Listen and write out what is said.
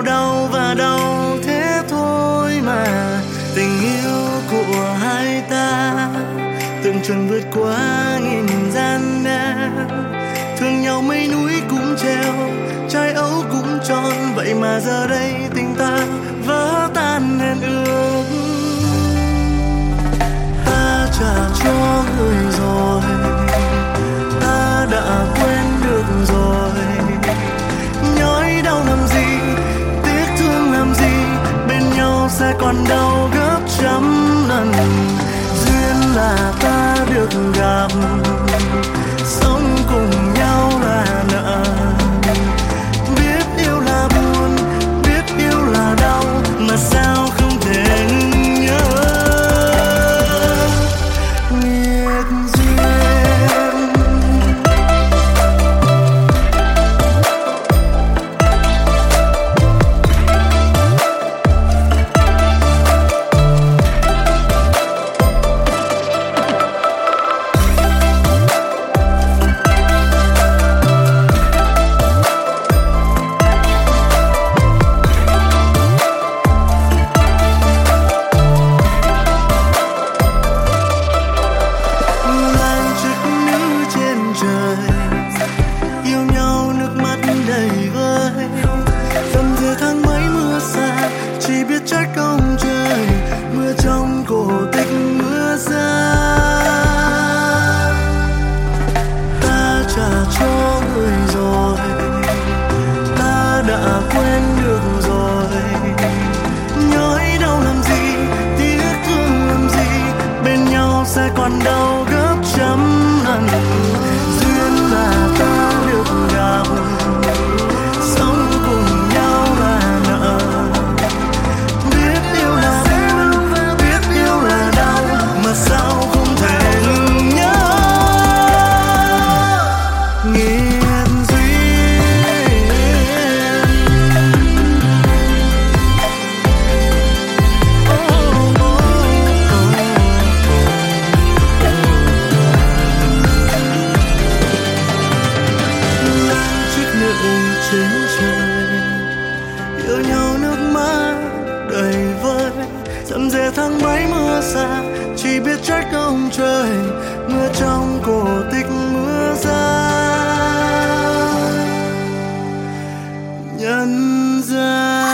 đau và đau thế thôi mà. Tình yêu của hai ta tưởng chừng vượt qua nghìn gian nan, thương nhau mấy núi cũng treo, trái ấu cũng tròn, vậy mà giờ đây tình ta vỡ tan hẹn ước. Ta trả cho người rồi, ta đã quên được rồi, nhói đau làm gì, tiếc thương làm gì, bên nhau sẽ còn đau gấp trăm lần. Duyên là ta được gặp, sống cùng nhau là nợ. Biết yêu là buồn, biết yêu là đau, mà sao không thể ngừng nhớ. Nghiệt duyên. Sẽ còn đau gấp trăm lần. Duyên là ta được gặp, sống cùng nhau là nợ. Biết yêu là buồn, biết yêu là đau, mà sao không thể ngừng nhớ. Nghiệt duyên. Trên trời yêu nhau nước mắt đầy vơi, dầm dề tháng mấy mưa xa, chỉ biết trách ông trời. Mưa trong cổ tích mưa ra nhân gian.